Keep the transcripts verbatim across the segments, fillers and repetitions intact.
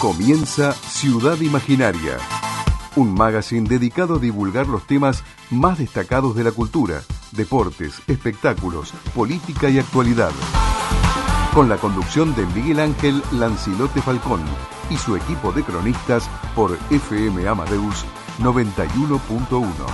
Comienza Ciudad Imaginaria, un magazine dedicado a divulgar los temas más destacados de la cultura, deportes, espectáculos, política y actualidad. Con la conducción de Miguel Ángel Lancilote Falcón y su equipo de cronistas por F M Amadeus noventa y uno punto uno.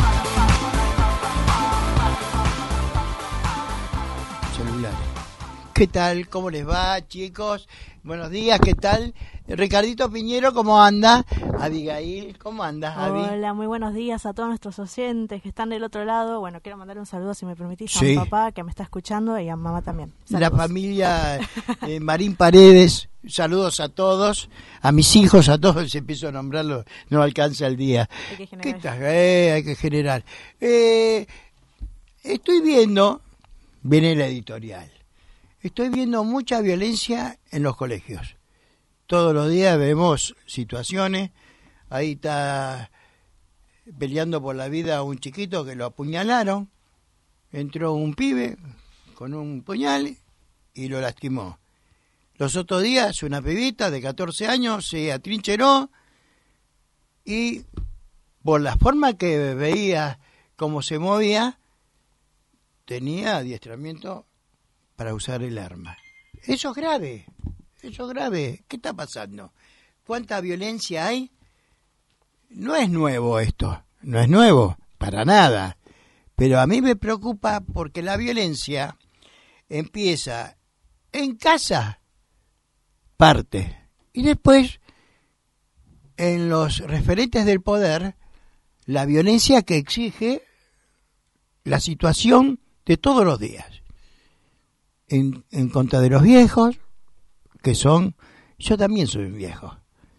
¿Qué tal? ¿Cómo les va, chicos? Buenos días, ¿qué tal? Ricardito Piñero, ¿cómo anda? Abigail, ¿cómo andas, Abi? Hola, muy buenos días a todos nuestros oyentes que están del otro lado. Bueno, quiero mandar un saludo, si me permitís, sí. a mi papá, que me está escuchando, y a mamá también. Saludos. La familia eh, Marín Paredes, saludos a todos, a mis hijos, a todos, si empiezo a nombrarlos, no alcanza el día. Hay que generar. ¿Qué tal? Eh, hay que generar. Eh, estoy viendo, viene la editorial, estoy viendo mucha violencia en los colegios. Todos los días vemos situaciones. Ahí está peleando por la vida un chiquito que lo apuñalaron. Entró un pibe con un puñal y lo lastimó. Los otros días una pibita de catorce años se atrincheró y por la forma que veía cómo se movía, tenía adiestramiento para usar el arma. Eso es grave. Eso es grave. ¿Qué está pasando? ¿Cuánta violencia hay? No es nuevo esto, no es nuevo, para nada. Pero a mí me preocupa porque la violencia empieza en casa, parte, y después en los referentes del poder, la violencia que exige la situación de todos los días. En, en contra de los viejos, que son, yo también soy un viejo.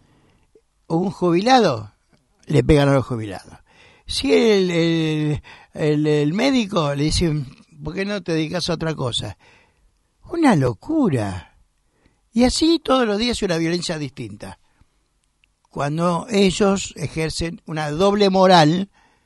Un jubilado, le pegan a los jubilados. Si el, el, el, el médico le dice, ¿por qué no te dedicas a otra cosa? Una locura. Y así todos los días una violencia distinta. Cuando ellos ejercen una doble moral,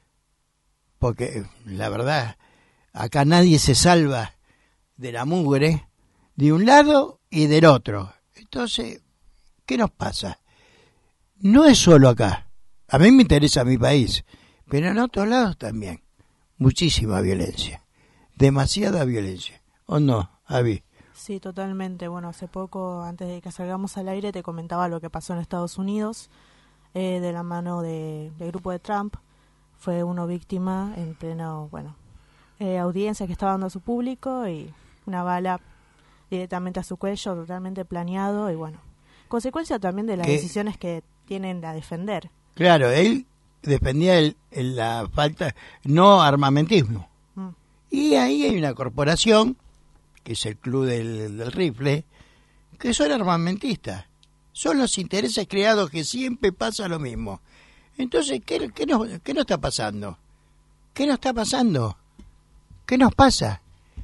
porque la verdad, acá nadie se salva de la mugre, de un lado y del otro. Entonces, ¿qué nos pasa? No es solo acá. A mí me interesa mi país, pero en otros lados también. Muchísima violencia. Demasiada violencia. ¿O no, Avi? Sí, totalmente. Bueno, hace poco, antes de que salgamos al aire, te comentaba lo que pasó en Estados Unidos, eh, de la mano de, del grupo de Trump. Fue uno víctima en pleno, bueno, eh, audiencia que estaba dando a su público, y una bala directamente a su cuello, totalmente planeado, y bueno, consecuencia también de las ¿Qué? decisiones que tienen a defender. Claro, él defendía el, el, la falta, no armamentismo. Mm. Y ahí hay una corporación, que es el Club del, del Rifle, que son armamentistas. Son los intereses creados que siempre pasa lo mismo. Entonces, ¿qué, qué, nos, qué nos está pasando? ¿Qué nos está pasando? ¿Qué nos pasa?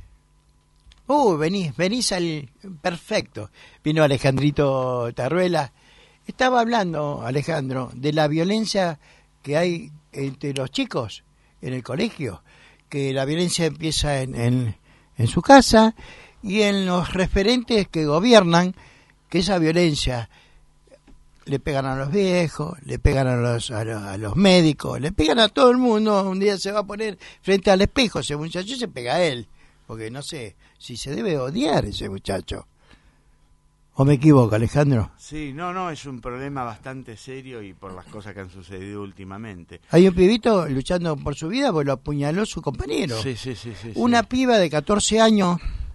Uh, venís, venís al... Perfecto. Vino Alejandrito Tarruela. Estaba hablando, Alejandro, de la violencia que hay entre los chicos en el colegio. Que la violencia empieza en, en, en su casa y en los referentes que gobiernan, que esa violencia le pegan a los viejos, le pegan a los, a los, a los médicos, le pegan a todo el mundo. Un día se va a poner frente al espejo ese muchacho y se pega a él. Porque no sé si se debe odiar ese muchacho. ¿O me equivoco, Alejandro? Sí, no, no, es un problema bastante serio y por las cosas que han sucedido últimamente. Hay un pibito luchando por su vida porque lo apuñaló su compañero. Sí, sí, sí. sí Una sí. piba de catorce años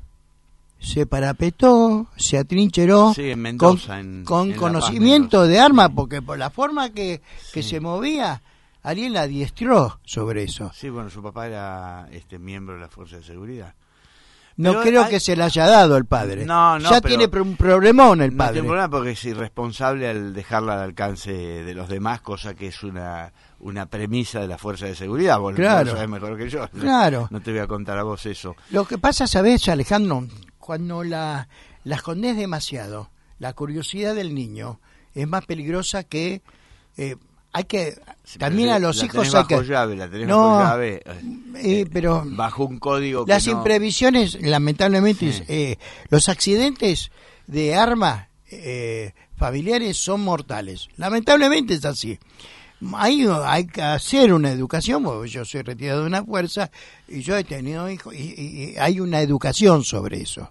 se parapetó, se atrincheró sí, en Mendoza, con, en, con en conocimiento de arma, porque por la forma que, que sí. se movía, alguien la adiestró sobre eso. Sí, bueno, su papá era este miembro de la Fuerza de Seguridad. No pero creo hay... que se le haya dado el padre. No, no, ya pero tiene un problemón el no padre. tiene problema porque es irresponsable al dejarla al alcance de los demás, cosa que es una una premisa de la Fuerza de Seguridad. Vos claro. lo sabés mejor que yo. Claro. No te voy a contar a vos eso. Lo que pasa, ¿sabés, Alejandro? Cuando la, la escondés demasiado, la curiosidad del niño es más peligrosa que... Eh, hay que sí, también a los la hijos tenés hay bajo que llave, la tenés no, bajo llave eh, eh, pero bajo un código que las no... imprevisiones lamentablemente sí. eh, los accidentes de arma eh, familiares son mortales. Lamentablemente es así. Hay, hay que hacer una educación, porque yo soy retirado de una fuerza y yo he tenido hijos, y, y, y hay una educación sobre eso.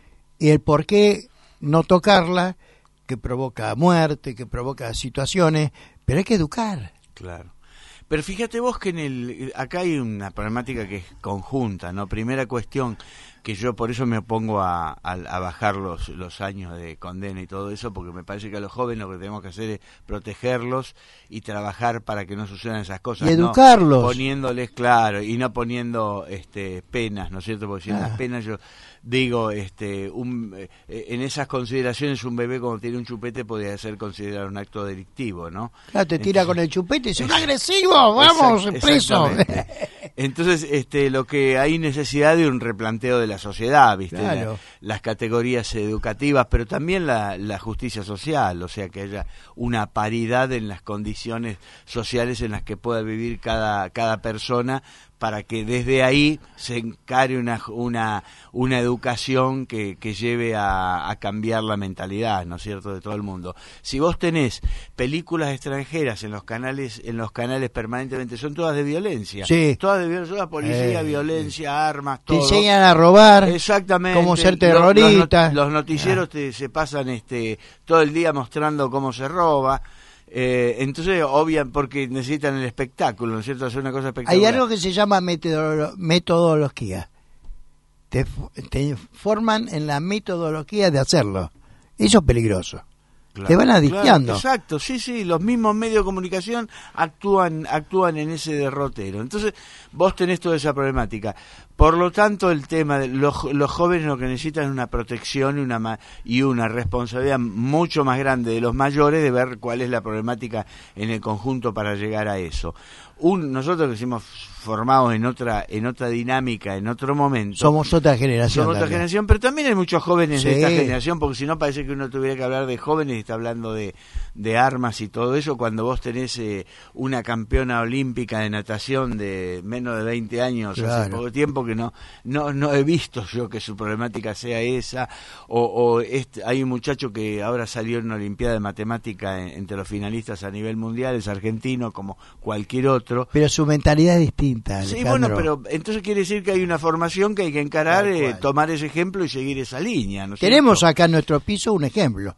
Y el por qué no tocarla, que provoca muerte, que provoca situaciones, pero hay que educar. Claro. Pero fíjate vos que en el acá hay una problemática que es conjunta, ¿no? Primera cuestión, que yo por eso me opongo a, a, a bajar los, los años de condena y todo eso, porque me parece que a los jóvenes lo que tenemos que hacer es protegerlos y trabajar para que no sucedan esas cosas. Y educarlos. No poniéndoles, claro, y no poniendo este penas, ¿no es cierto? Porque si en Ah. las penas yo digo, este un, eh, en esas consideraciones un bebé cuando tiene un chupete podría ser considerado un acto delictivo, ¿no? Claro, te tira Entonces, con el chupete y dice, ¡un agresivo! ¡Vamos, Exact- preso! exactamente. Entonces, este, lo que hay necesidad de un replanteo de la sociedad, ¿viste? Claro. La- las categorías educativas, pero también la, la justicia social, o sea, que haya una paridad en las condiciones sociales en las que pueda vivir cada, cada persona, para que desde ahí se encare una una, una educación que, que lleve a, a cambiar la mentalidad, ¿no es cierto?, de todo el mundo. Si vos tenés películas extranjeras en los canales en los canales permanentemente, son todas de violencia. Sí. Todas de violencia, toda policía, Eh, violencia, armas, Te todo. enseñan a robar, Exactamente. cómo ser Los- terrorista. Los, not- los noticieros te, se pasan este todo el día mostrando cómo se roba. Eh, entonces, obvia, porque necesitan el espectáculo, ¿no es cierto? Hacer una cosa espectacular. Hay algo que se llama metodolo- metodología. Te, f- te forman en la metodología de hacerlo. Eso es peligroso. Claro, te van claro, adicteando. exacto, sí, sí, los mismos medios de comunicación actúan actúan en ese derrotero. Entonces, vos tenés toda esa problemática. Por lo tanto, el tema de los, los jóvenes lo que necesitan es una protección y una ma- y una responsabilidad mucho más grande de los mayores de ver cuál es la problemática en el conjunto para llegar a eso. Un, nosotros que hemos formados en otra en otra dinámica, en otro momento. Somos otra generación. Somos otra también. generación, pero también hay muchos jóvenes de Sí. esta generación, porque si no parece que uno tuviera que hablar de jóvenes y está hablando de, de armas y todo eso, cuando vos tenés eh, una campeona olímpica de natación de menos de veinte años, hace Claro. poco tiempo que no no no he visto yo que su problemática sea esa, o, o este, hay un muchacho que ahora salió en una olimpiada de matemática en- entre los finalistas a nivel mundial, es argentino como cualquier otro. Pero su mentalidad es distinta. Sí, Alejandro. bueno, pero entonces quiere decir que hay una formación que hay que encarar, Tal eh, cual. tomar ese ejemplo y seguir esa línea, ¿no es Tenemos cierto? acá en nuestro piso un ejemplo.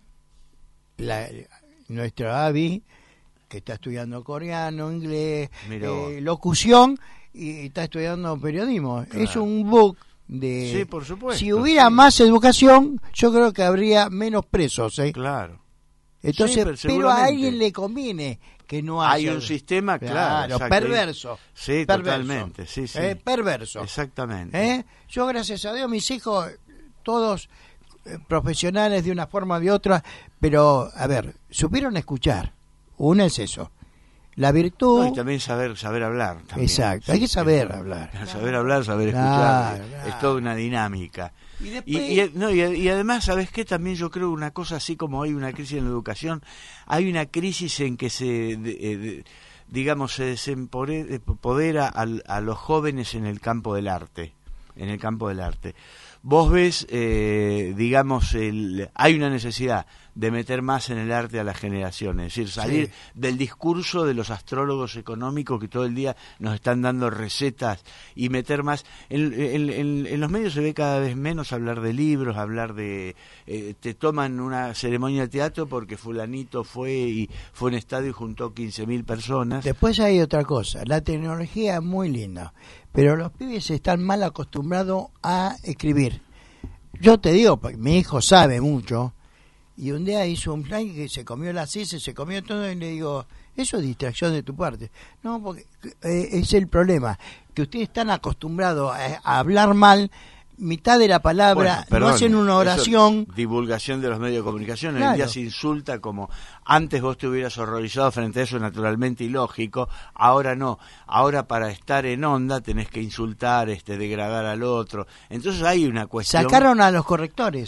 La, nuestra Abby, que está estudiando coreano, inglés, Mirá vos. eh, locución, y está estudiando periodismo. Claro. Es un book de... Sí, por supuesto, Si hubiera sí. más educación, yo creo que habría menos presos. ¿eh? Claro. Entonces, Sí, pero pero, a seguramente. alguien le conviene que no haya... Hay un sistema, claro. exacto. perverso. Sí, perverso. totalmente, sí, sí. Eh, perverso. Exactamente. ¿Eh? Yo, gracias a Dios, mis hijos, todos eh, profesionales de una forma o de otra, pero, a ver, supieron escuchar. Una es eso. La virtud... No, y también saber saber hablar. También. Exacto, hay que saber hablar. Saber hablar, saber Claro, escuchar. claro. Es toda una dinámica. Y Y, después... y, no, y, y además, ¿sabes qué? También yo creo una cosa así como hay una crisis en la educación, hay una crisis en que se, de- eh, de- digamos, se desempodera al- a los jóvenes en el campo del arte, en el campo del arte. Vos ves, eh, digamos, el, hay una necesidad de meter más en el arte a las generaciones, es decir, salir Sí. del discurso de los astrólogos económicos que todo el día nos están dando recetas y meter más. En, en- en- en los medios se ve cada vez menos hablar de libros, hablar de... eh, te toman una ceremonia de teatro porque fulanito fue y fue a un estadio y juntó quince mil personas. Después hay otra cosa, la tecnología es muy linda, pero los pibes están mal acostumbrados a escribir. Yo te digo, porque mi hijo sabe mucho, y un día hizo un plan que se comió las heces, se comió todo, y le digo, eso es distracción de tu parte. No, porque eh, es el problema, que ustedes están acostumbrados a, a hablar mal, mitad de la palabra, Bueno, perdón, no hacen una oración. eso, divulgación de los medios de comunicación. Hoy en Claro. día se insulta como antes vos te hubieras horrorizado frente a eso, naturalmente ilógico. Ahora no. Ahora para estar en onda tenés que insultar, este, degradar al otro. Entonces hay una cuestión. Sacaron a los correctores.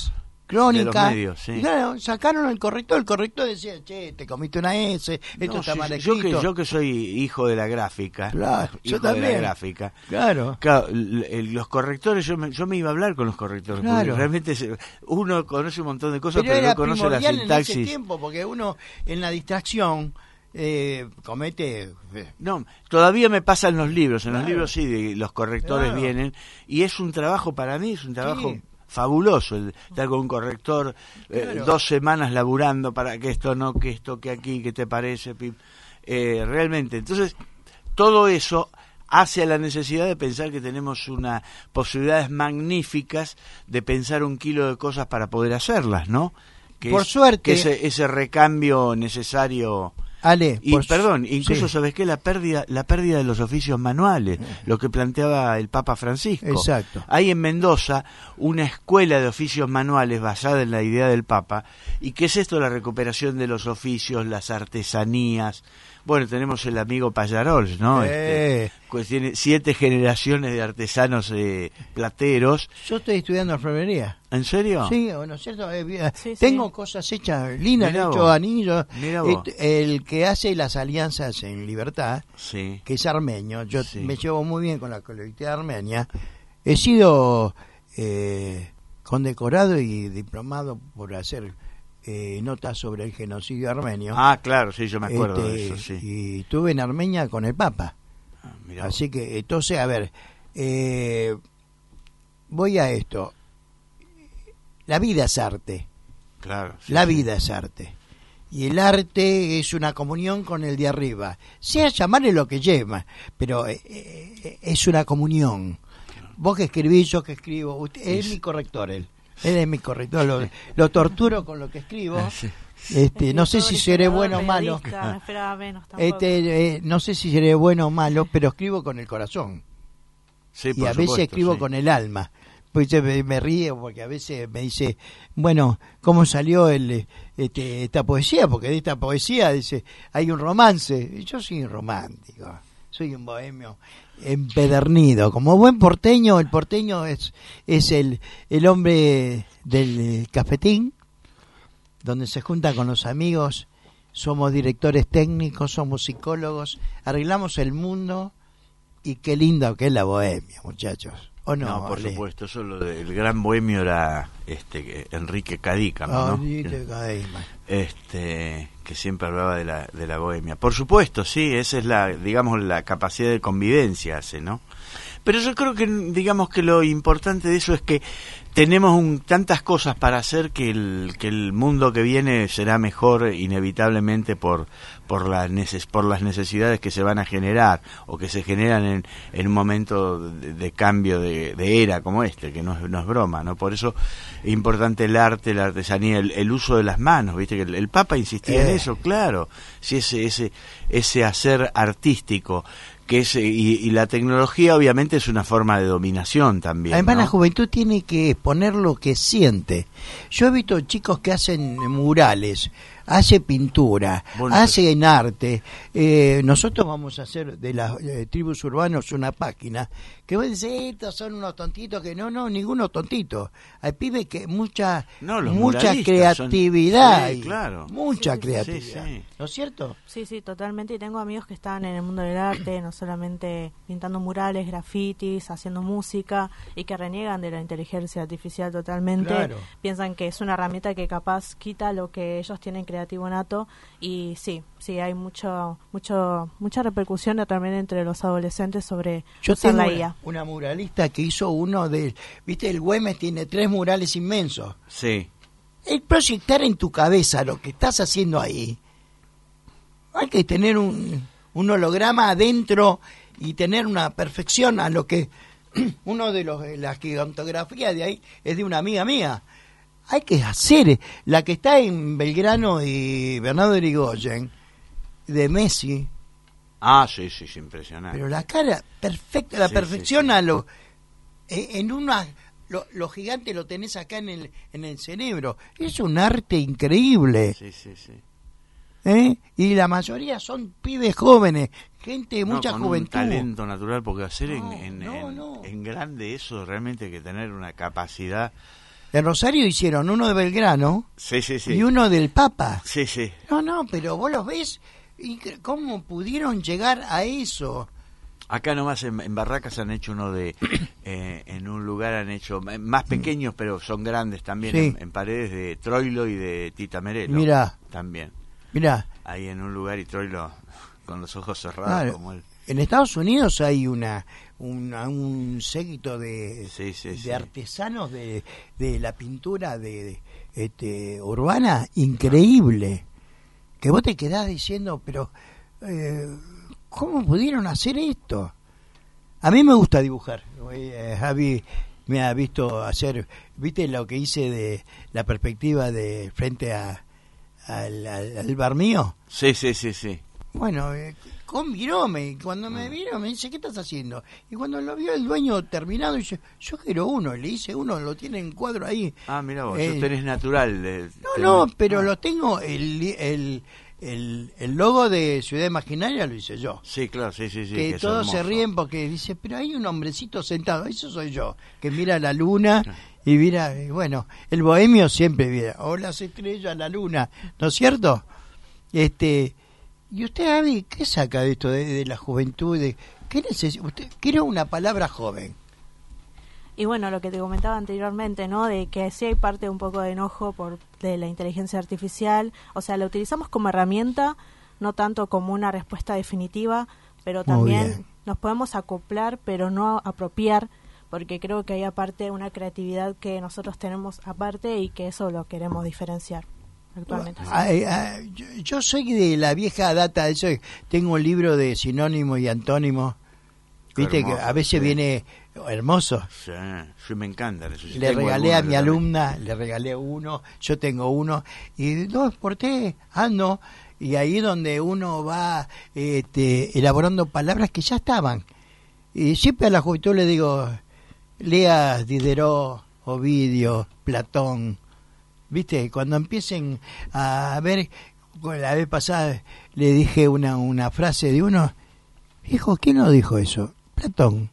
crónica. De los medios, sí. Y claro, sacaron el corrector, el corrector decía, che, te comiste una S, esto No, está sí, mal yo escrito. que yo que soy hijo de la gráfica, Claro, hijo yo también. de la gráfica. Claro. Claro, el- el- los correctores, yo me, yo me iba a hablar con los correctores, Claro. porque realmente se- uno conoce un montón de cosas, Pero pero, era no conoce la primordial en ese sintaxis. tiempo, porque uno en la distracción eh, comete... eh, No, todavía me pasa en los libros, en Claro. los libros sí, de, los correctores Claro. vienen, y es un trabajo para mí, es un trabajo Sí. fabuloso, el estar con un corrector eh, Claro. dos semanas laburando para que esto no, que esto, que aquí, que te parece, Pim. Eh, realmente, entonces, todo eso hace a la necesidad de pensar que tenemos unas posibilidades magníficas de pensar un kilo de cosas para poder hacerlas, ¿no? Que Por es- suerte- que ese, ese recambio necesario. Ale, Y por- perdón, incluso sí, sabes qué, la pérdida, la pérdida de los oficios manuales, lo que planteaba el Papa Francisco. Exacto. Hay en Mendoza una escuela de oficios manuales basada en la idea del Papa. ¿Y qué es esto? La recuperación de los oficios, las artesanías. Bueno, tenemos el amigo Pallarols, ¿no? Eh. Este, pues tiene siete generaciones de artesanos eh, plateros. yo estoy estudiando alfarería. ¿En serio? Sí, ¿o no es cierto? Eh, eh, Sí, sí. tengo cosas hechas lindas, Mirá he hecho vos. anillos. Mirá vos. Este, el que hace las alianzas en Libertad, Sí. que es armenio, yo Sí. me llevo muy bien con la colectividad armenia. He sido eh, condecorado y diplomado por hacer eh, notas sobre el genocidio armenio. Ah, claro, sí, yo me acuerdo Este, de eso, sí. Y estuve en Armenia con el Papa. Ah, mirá vos. Así que, entonces, a ver, eh, voy a esto. La vida es arte. Claro. sí, La sí. vida es arte. Y el arte es una comunión con el de arriba. Sea llamarle lo que lleva, pero eh, eh, es una comunión. Vos que escribís, yo que escribo. Usted, él es Sí. mi corrector, él. Él es mi corrector. Lo, lo torturo con lo que escribo. Sí. Este, no sé si Escritor, seré historiador, bueno o malo. periodista, no esperaba menos tampoco. Este, eh, no sé si seré bueno o malo, pero escribo con el corazón. Sí, Y por a veces supuesto, escribo sí. con el alma. Pues yo me, me río porque a veces me dice, bueno, ¿cómo salió el, este, esta poesía? Porque de esta poesía dice, hay un romance. Y yo soy un romántico, soy un bohemio empedernido. Como buen porteño, el porteño es, es el, el hombre del cafetín, donde se junta con los amigos, somos directores técnicos, somos psicólogos, arreglamos el mundo y qué lindo que es la bohemia, muchachos. ¿O no? No, por Ale? supuesto, eso lo del gran bohemio era este que- Enrique Cadícamo, Ah, ¿no? sí, te caí, man. Este que siempre hablaba de la de la bohemia. Por supuesto, sí, esa es la digamos la capacidad de convivencia hace, ¿no? Pero yo creo que digamos que lo importante de eso es que tenemos un, tantas cosas para hacer que el que el mundo que viene será mejor inevitablemente por por las neces, por las necesidades que se van a generar o que se generan en, en un momento de, de cambio de, de era como este, que no es, no es broma, ¿no? Por eso es importante el arte, la artesanía, el, el uso de las manos, ¿viste? Que el, el Papa insistía Eh. en eso, claro. Si ese ese ese hacer artístico que es, y, y la tecnología obviamente es una forma de dominación también. Además, ¿no? la juventud tiene que exponer lo que siente. Yo he visto chicos que hacen murales, hace pintura, Bueno, hacen arte. Eh, nosotros vamos a hacer de las eh, tribus urbanos una página que vos decís, estos son unos tontitos, que no, no, ninguno tontito. Hay pibes que mucha, No, los mucha muralistas son- creatividad, sí, y claro. mucha Sí, sí, sí. creatividad. Sí, sí. ¿No es cierto? Sí, sí, totalmente. Y tengo amigos que están en el mundo del arte, no solamente pintando murales, grafitis, haciendo música, y que reniegan de la inteligencia artificial totalmente. Claro. Piensan que es una herramienta que capaz quita lo que ellos tienen creativo nato. Y sí, sí, hay mucho, mucho, mucha repercusión también entre los adolescentes sobre Yo usar tengo la una, I A. una muralista que hizo uno de, viste, el Güemes tiene tres murales inmensos. Sí. El proyectar en tu cabeza lo que estás haciendo ahí, hay que tener un, un holograma adentro y tener una perfección a lo que uno de los la gigantografía de ahí es de una amiga mía. Hay que hacer la que está en Belgrano y Bernardo de Irigoyen de Messi, Ah, sí, sí, es impresionante. pero la cara perfecta, la Sí, perfección sí, sí. a lo eh, en una lo, lo gigante lo tenés acá en el en el cerebro. Es un arte increíble. Sí, sí, sí. ¿Eh? Y la mayoría son pibes jóvenes, gente de No, mucha con juventud. un talento natural, porque hacer No, en, en, no, en- no. en grande eso realmente hay que tener una capacidad. En Rosario hicieron uno de Belgrano sí, sí, sí. y uno del Papa. Sí, sí. No, no, pero vos los ves y cómo pudieron llegar a eso. Acá nomás en, en Barracas han hecho uno de, eh, en un lugar han hecho, más pequeños, pero son grandes también, Sí. en, en Paredes, de Troilo y de Tita Merelo. Mirá. También. Mirá, Ahí en un lugar y Troilo con los ojos cerrados claro, como él. en Estados Unidos hay una, una un séquito de, Sí, sí, de sí. artesanos de, de la pintura de, de, este, urbana increíble, que vos te quedás diciendo, pero eh, ¿cómo pudieron hacer esto? A mí me gusta dibujar. Eh, Javi me ha visto hacer, ¿viste lo que hice de la perspectiva de frente a al, al, al bar mío? Sí, sí, sí, sí. Bueno, eh, con miróme, y cuando me vieron me dice, ¿qué estás haciendo? Y cuando lo vio el dueño terminado, dice, yo quiero uno, le hice uno, lo tiene en cuadro ahí. Ah, mira vos, Eh, yo tenés natural. Eh, No, tenés- no, pero ah. lo tengo, el, el, el, el logo de Ciudad Imaginaria lo hice yo. Sí, claro, sí, sí, sí. que es todos se hermoso. ríen porque dice, pero hay un hombrecito sentado, eso soy yo, que mira la luna y mira, y bueno, el bohemio siempre mira, o las estrellas, la luna, ¿no es cierto? Este, y usted, Avi, ¿qué saca de esto de, de la juventud? De, ¿qué necesita? Usted quiere una palabra joven. Y bueno, lo que te comentaba anteriormente, ¿no? De que sí hay parte un poco de enojo por de la inteligencia artificial. O sea, la utilizamos como herramienta, no tanto como una respuesta definitiva, pero Muy también bien. nos podemos acoplar, pero no apropiar, porque creo que hay aparte una creatividad que nosotros tenemos aparte y que eso lo queremos diferenciar actualmente. Ay, ay, yo, yo soy de la vieja data, eso, tengo un libro de sinónimo y antónimo, Qué viste que hermoso, a veces sí. viene hermoso. Sí, sí, me encanta eso. Sí, Le tengo regalé a algunos mi yo también. alumna, le regalé uno, yo tengo uno, y dos exporté, ando, y ahí donde uno va este, elaborando palabras que ya estaban. Y siempre a la juventud le digo, lea Diderot, Ovidio, Platón, ¿viste? Cuando empiecen a ver, la vez pasada le dije una, una frase de uno, hijo, ¿quién no dijo eso? Platón.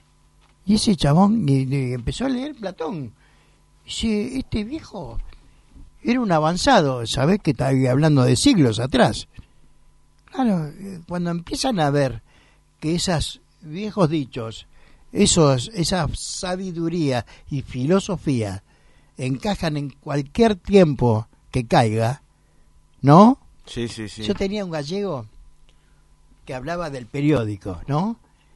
Y ese chabón y, y empezó a leer Platón. Dice, este viejo era un avanzado, ¿sabés? Que está hablando de siglos atrás. Claro, eh, cuando empiezan a ver que esos viejos dichos, esos, esa sabiduría y filosofía encajan en cualquier tiempo que caiga, ¿no? Sí, sí, sí. Yo tenía un gallego que hablaba del periódico, ¿no?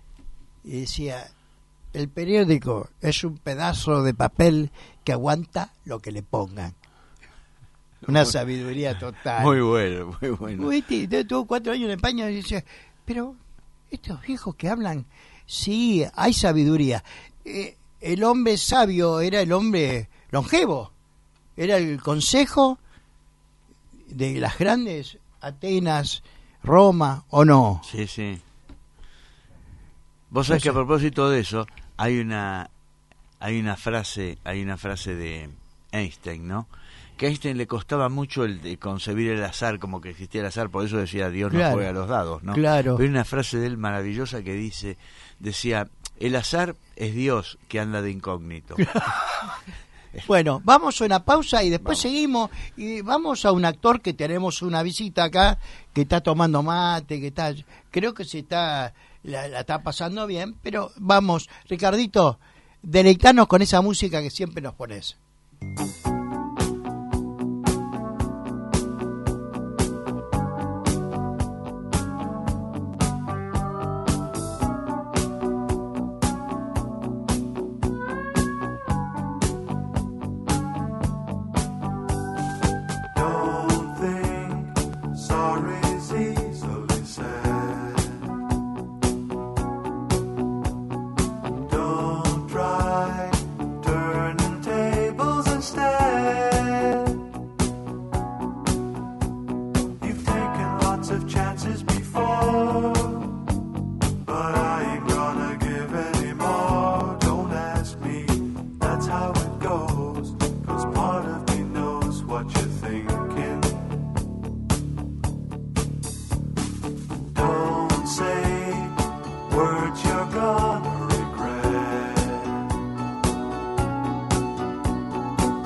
Y decía, el periódico es un pedazo de papel que aguanta lo que le pongan. Una sabiduría total. Muy bueno, muy bueno. ¿Viste? Yo tuve cuatro años en España y decía, pero estos viejos que hablan, sí, hay sabiduría. Eh, el hombre sabio era el hombre longevo, era el consejo de las grandes Atenas, Roma, ¿o no? Sí, sí. Vos sabés No que a sé. propósito de eso, hay una hay una frase, hay una frase de Einstein, ¿no? Que a Einstein le costaba mucho el de concebir el azar, como que existía el azar, por eso decía Dios no Claro. juega a los dados, ¿no? Claro. Pero hay una frase de él maravillosa que dice, decía, el azar es Dios que anda de incógnito. Bueno, vamos a una pausa y después Vamos. seguimos y vamos a un actor que tenemos una visita acá, que está tomando mate, que está, creo que se está, la, la está pasando bien, pero vamos, Ricardito, deleitanos con esa música que siempre nos pones. Don't think sorry's easily said. Don't try turning tables instead. You've taken lots of chances before, but I ain't gonna give any more. Don't ask me, that's how it goes. 'Cause part of me knows what you're thinking. Don't say words you're gonna regret.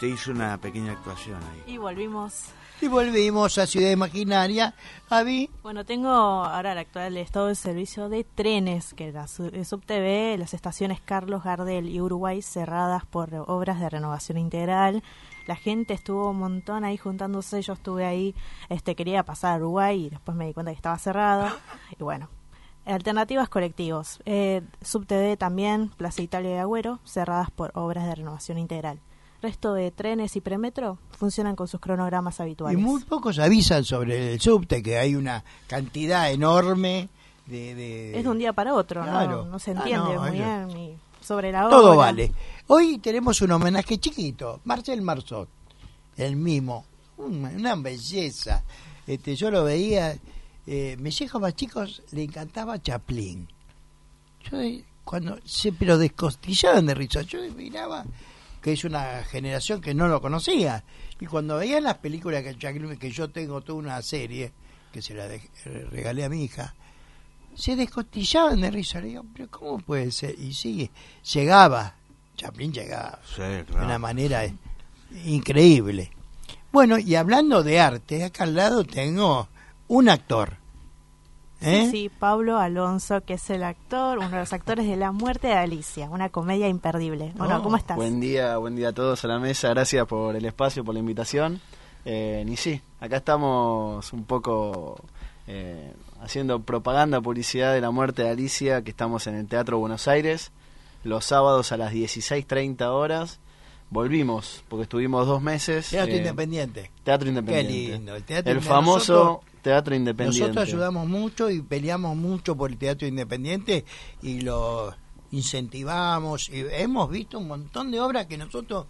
usted hizo una pequeña actuación ahí. Y volvimos. Y volvimos a Ciudad Imaginaria. Avi. Bueno, tengo ahora el actual estado de servicio de trenes, que la SubTV, las estaciones Carlos Gardel y Uruguay cerradas por obras de renovación integral. La gente estuvo un montón ahí juntándose, yo estuve ahí, este quería pasar a Uruguay y después me di cuenta que estaba cerrado. Y bueno, alternativas colectivos. Eh, SubTV también, Plaza Italia y Agüero, cerradas por obras de renovación integral. Resto de trenes y premetro funcionan con sus cronogramas habituales. Y muy pocos avisan sobre el subte, que hay una cantidad enorme de... de... Es de un día para otro, Claro. no, no se Ah, entiende no, muy eso- bien ni sobre la hora. Todo vale. Hoy tenemos un homenaje chiquito, Marcel Marceau, el mimo, una, una belleza. Este, yo lo veía, eh, mis hijos más chicos le encantaba Chaplin. Yo eh, cuando se pero descostillaban de risa, yo miraba que es una generación que no lo conocía, y cuando veía las películas que, Chaplin- que yo tengo toda una serie que se la dej- regalé a mi hija, se descostillaban de risa. Le digo, pero ¿cómo puede ser? Y sí, llegaba, Chaplin llegaba Sí, de claro. una manera eh, increíble. Bueno, y hablando de arte, acá al lado tengo un actor. ¿eh? Sí, sí, Pablo Alonso, que es el actor, uno de los actores de La Muerte de Alicia, una comedia imperdible. Bueno, Oh, ¿cómo estás? Buen día, buen día a todos a la mesa, gracias por el espacio, por la invitación. Eh, y sí, acá estamos un poco eh, haciendo propaganda, publicidad de La Muerte de Alicia, que estamos en el Teatro Buenos Aires, los sábados a las dieciséis treinta horas. Volvimos, porque estuvimos dos meses. Teatro eh, Independiente. Teatro Independiente. Qué lindo, el teatro El inde- famoso nosotros- Teatro Independiente. Nosotros ayudamos mucho y peleamos mucho por el teatro independiente y lo incentivamos. Y hemos visto un montón de obras que nosotros,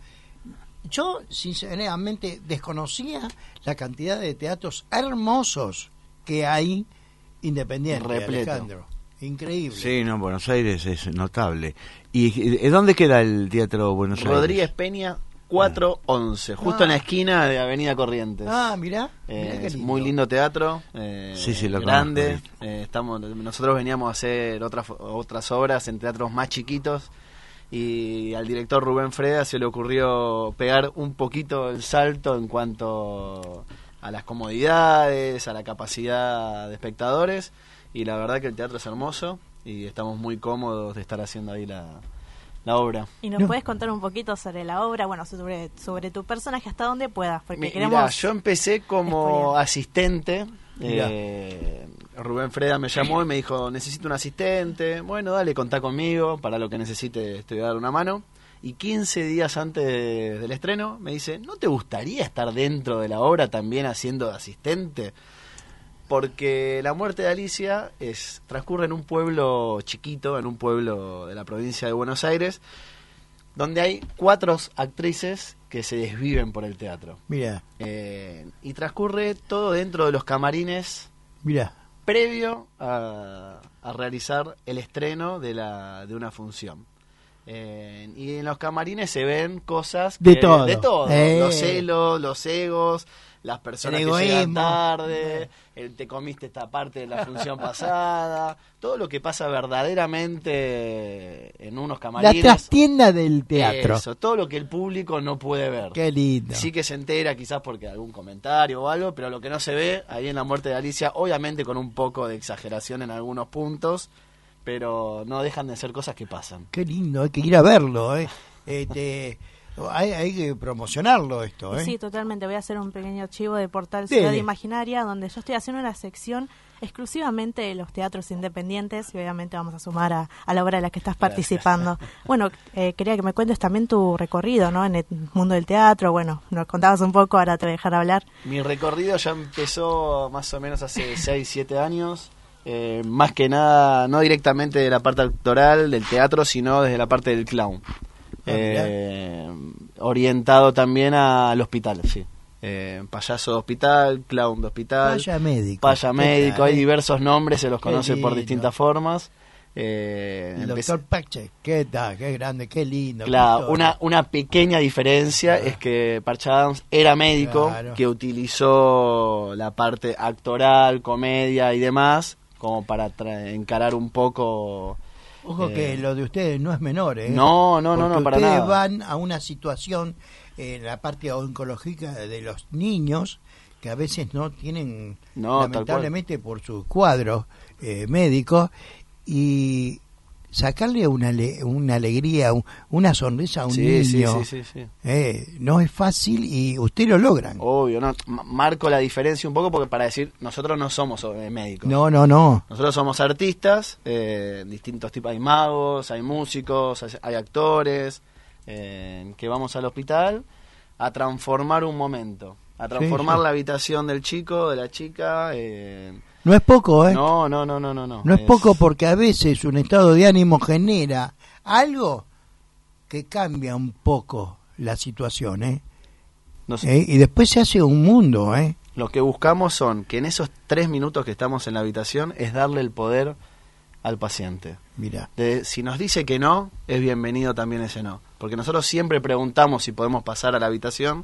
yo sinceramente desconocía la cantidad de teatros hermosos que hay independientes, Repleto. Alejandro. Increíble. Sí, no, Buenos Aires es notable. ¿Y eh, dónde queda el Teatro Buenos Aires? Rodríguez Peña cuatrocientos once, justo Ah. en la esquina de Avenida Corrientes. Ah, mirá. Eh, mirá qué es lindo. muy lindo teatro, eh, Sí, sí, lo grande. conozco. eh, estamos, nosotros veníamos a hacer otras otras obras en teatros más chiquitos y al director Rubén Freda se le ocurrió pegar un poquito el salto en cuanto a las comodidades, a la capacidad de espectadores, y la verdad que el teatro es hermoso y estamos muy cómodos de estar haciendo ahí la, la obra. ¿Y nos No. puedes contar un poquito sobre la obra? Bueno, sobre, sobre tu personaje hasta donde puedas, porque Mi- queremos... Mirá, yo empecé como spoilear. asistente. Mirá. eh, Rubén Freda me llamó y me dijo, necesito un asistente. Bueno, dale, contá conmigo, para lo que necesite estoy a dar una mano. Y quince días antes de- del estreno me dice, ¿no te gustaría estar dentro de la obra también haciendo de asistente? Porque La Muerte de Alicia es transcurre en un pueblo chiquito, en un pueblo de la provincia de Buenos Aires, donde hay cuatro actrices que se desviven por el teatro. Mirá, Eh, y transcurre todo dentro de los camarines mirá. previo a, a realizar el estreno de, la, de una función. Eh, y en los camarines se ven cosas De que- todo. de todo. Eh. Los celos, los egos, las personas El que llegan egoísmo. tarde, el te comiste esta parte de la función pasada, todo lo que pasa verdaderamente en unos La camarines. trastienda del teatro. Eso, todo lo que el público no puede ver. Qué lindo. Sí que se entera quizás porque algún comentario o algo, pero lo que no se ve ahí en La Muerte de Alicia, obviamente con un poco de exageración en algunos puntos, pero no dejan de ser cosas que pasan. Qué lindo, hay que ir a verlo, ¿eh? Este, hay, hay que promocionarlo esto, ¿eh? Sí, totalmente. Voy a hacer un pequeño archivo de Portal Dele. Ciudad Imaginaria, donde yo estoy haciendo una sección exclusivamente de los teatros independientes y obviamente vamos a sumar a, a la obra de la que estás participando. Bueno, eh, quería que me cuentes también tu recorrido, ¿no? En el mundo del teatro. Bueno, nos contabas un poco, ahora te voy a dejar hablar. Mi recorrido ya empezó más o menos hace seis, siete años, eh, más que nada, no directamente de la parte actoral del teatro, sino desde la parte del clown. Ah, mirá. Eh, orientado también al hospital, sí. Eh, payaso de hospital, clown de hospital, Paya médico. paya ¿Qué médico, tal, hay eh? diversos nombres, se los Qué conoce por lindo. distintas formas. Eh, El empecé- doctor Pache, qué tal, qué grande, qué lindo. qué Claro, historia. una, una pequeña diferencia es que Parch Adams era médico, Claro. que utilizó la parte actoral, comedia y demás como para tra- encarar un poco. Ojo eh, que lo de ustedes no es menor, ¿eh? No, no, no, Porque no, para ustedes nada. van a una situación en la parte oncológica de los niños, que a veces no tienen, No, tal lamentablemente por sus cuadros eh, médicos, y sacarle una, ale- una alegría, un- una sonrisa a un Sí, sí, niño, sí, sí, sí. eh, no es fácil y usted lo logran. Obvio, no. M- Marco la diferencia un poco porque para decir, nosotros no somos eh, médicos. No, no, no. Nosotros somos artistas, eh, distintos tipos, hay magos, hay músicos, hay, hay actores, eh, que vamos al hospital a transformar un momento, a transformar sí. la habitación del chico, de la chica. Eh, No es poco, ¿eh? no, no, no, no, no, no. No es poco porque a veces un estado de ánimo genera algo que cambia un poco la situación, ¿eh? no sé. ¿Eh? Y después se hace un mundo, ¿eh? Lo que buscamos son que en esos tres minutos que estamos en la habitación es darle el poder al paciente. Mira, De, si nos dice que no, es bienvenido también ese no. Porque nosotros siempre preguntamos si podemos pasar a la habitación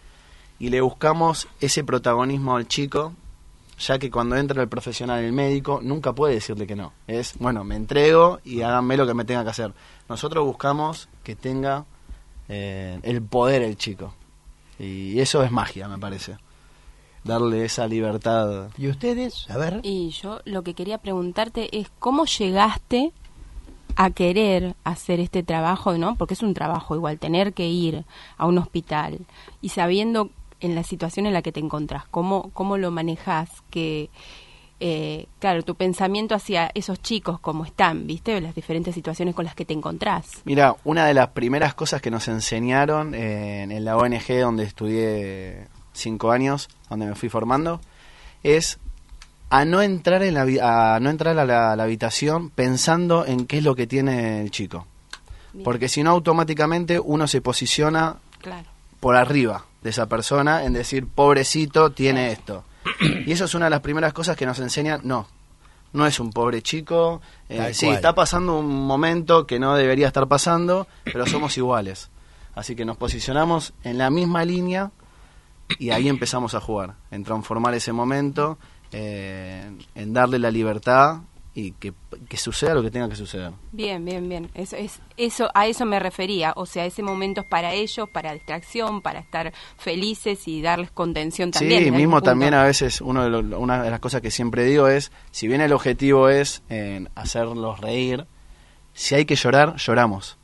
y le buscamos ese protagonismo al chico, ya que cuando entra el profesional, el médico, nunca puede decirle que no. Es, bueno, me entrego y háganme lo que me tenga que hacer. Nosotros buscamos que tenga eh, el poder el chico. Y eso es magia, me parece. Darle esa libertad. ¿y ustedes? A ver. Y yo lo que quería preguntarte es cómo llegaste a querer hacer este trabajo, ¿no? Porque es un trabajo igual, tener que ir a un hospital y sabiendo en la situación en la que te encontrás, cómo, cómo lo manejas, que, eh, claro, tu pensamiento hacia esos chicos, cómo están, ¿viste? Las diferentes situaciones con las que te encontrás. Mira, una de las primeras cosas que nos enseñaron eh, en la O N G donde estudié cinco años, donde me fui formando, es a no entrar en la vi- a no entrar a la, a la habitación pensando en qué es lo que tiene el chico, Bien. porque si no automáticamente uno se posiciona Claro. por arriba de esa persona en decir pobrecito tiene esto, y eso es una de las primeras cosas que nos enseñan. No, no es un pobre chico, eh, Tal sí, cual. está pasando un momento que no debería estar pasando, pero somos iguales, así que nos posicionamos en la misma línea y ahí empezamos a jugar, en transformar ese momento, eh, en darle la libertad y que, que suceda lo que tenga que suceder. Bien, bien, bien. Eso es, eso, a eso me refería. O sea, ese momento es para ellos, para distracción, para estar felices y darles contención también. Sí, en algún mismo punto. también a veces uno de lo- una de las cosas que siempre digo es, si bien el objetivo es eh, hacerlos reír, si hay que llorar, lloramos.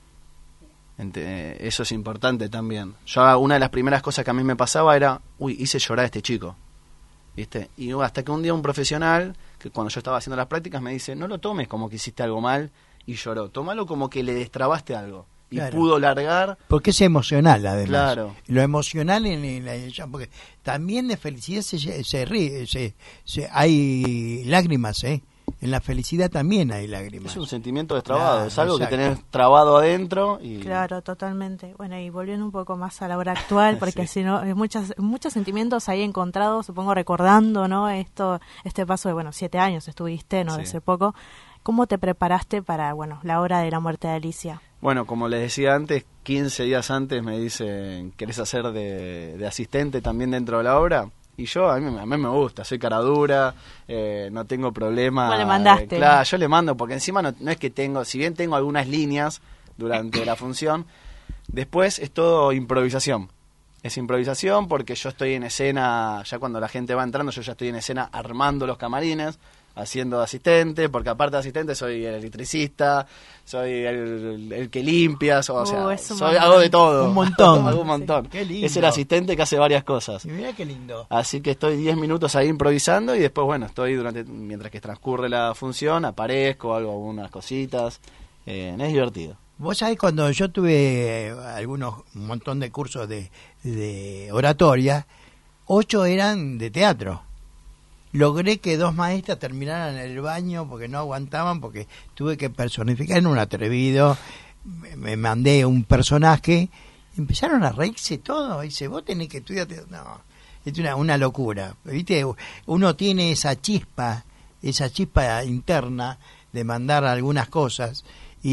Ente- eh, eso es importante también. Yo una de las primeras cosas que a mí me pasaba era, uy, hice llorar a este chico, ¿viste? Y hasta que un día un profesional, que cuando yo estaba haciendo las prácticas, me dice, no lo tomes como que hiciste algo mal y lloró, tómalo como que le destrabaste algo y Claro. pudo largar. Porque es emocional, además. Claro. Lo emocional en, en la porque también de felicidad se, se ríe, se, se- hay lágrimas, ¿eh? En la felicidad también hay lágrimas. Es un sentimiento destrabado, Claro, es algo exacto. que tenés trabado adentro y Claro, totalmente. Bueno, y volviendo un poco más a la hora actual, porque si no, hay muchas, muchos sentimientos ahí encontrados, supongo recordando, ¿no? Esto, este paso de, bueno, siete años estuviste, ¿no? Sí. De hace poco. ¿Cómo te preparaste para, bueno, la hora de la muerte de Alicia? Bueno, como les decía antes, quince días antes me dicen, ¿querés hacer de, de asistente también dentro de la obra? Y yo, a mí, a mí me gusta, soy cara dura, eh, no tengo problema. Vos le mandaste. Eh, claro, yo le mando, porque encima no, no es que tengo, si bien tengo algunas líneas durante la función, después es todo improvisación. Es improvisación porque yo estoy en escena, ya cuando la gente va entrando, yo ya estoy en escena armando los camarines, haciendo de asistente, porque aparte de asistente soy el electricista, soy el, el que limpia, o Uh, sea, es un soy, montón. hago de todo. Un montón. Hago un montón. Qué lindo. Es el asistente que hace varias cosas. Y mira qué lindo. Así que estoy diez minutos ahí improvisando y después, bueno, estoy durante mientras que transcurre la función, aparezco, hago algunas cositas. Eh, es divertido. Vos sabés, cuando yo tuve eh, algunos, un montón de cursos de, de oratoria, ocho eran de teatro. Logré que dos maestras terminaran en el baño porque no aguantaban, porque tuve que personificar en un atrevido, me, me mandé un personaje, empezaron a reírse todo, dice, vos tenés que estudiar teatro. No, es una, una locura, ¿viste? Uno tiene esa chispa, esa chispa interna de mandar algunas cosas,